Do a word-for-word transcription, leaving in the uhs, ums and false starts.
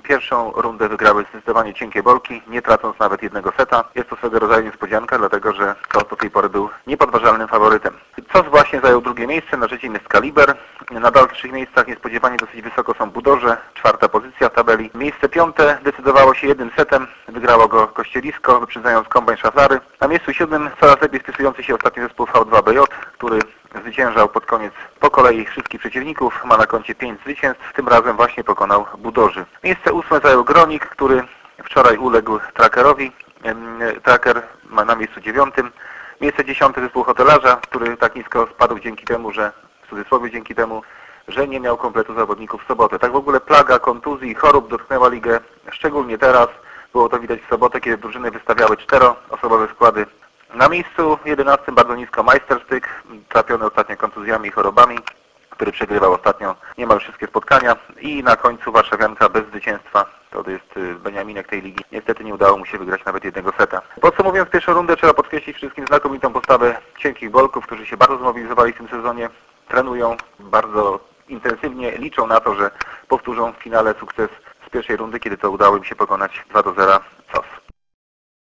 Pierwszą rundę wygrały zdecydowanie cienkie bolki, nie tracąc nawet jednego seta. Jest to swego rodzaju niespodzianka, dlatego że Scott do tej pory był niepodważalnym faworytem. Cos właśnie zajął drugie miejsce, na trzecim jest Kaliber. Na dalszych miejscach niespodziewanie dosyć wysoko są Budorze, czwarta pozycja w tabeli. Miejsce piąte decydowało się jednym setem, wygrało go Kościelisko, wyprzedzając Combine Szaflary. Na miejscu siódmym coraz lepiej spisujący się ostatni zespół V dwa B J, który zwyciężał pod koniec po kolei wszystkich przeciwników, ma na koncie pięć zwycięstw, tym razem właśnie pokonał Budorzy. Miejsce ósme zajął Gronik, który wczoraj uległ Trackerowi. Tracker ma na miejscu dziewiątym. Miejsce dziesiąte zespół Hotelarza, który tak nisko spadł dzięki temu, że w cudzysłowie dzięki temu, że nie miał kompletu zawodników w sobotę. Tak w ogóle plaga kontuzji i chorób dotknęła ligę, szczególnie teraz. Było to widać w sobotę, kiedy drużyny wystawiały czteroosobowe składy. Na miejscu jedenastym bardzo nisko Majsterstyk, trapiony ostatnio kontuzjami i chorobami, który przegrywał ostatnio niemal wszystkie spotkania. I na końcu warszawianka bez zwycięstwa, to jest Beniaminek tej ligi. Niestety nie udało mu się wygrać nawet jednego seta. Podsumowując pierwszą rundę, trzeba podkreślić wszystkim znakomitą postawę cienkich bolków, którzy się bardzo zmobilizowali w tym sezonie, trenują bardzo intensywnie, liczą na to, że powtórzą w finale sukces z pierwszej rundy, kiedy to udało im się pokonać dwa do zera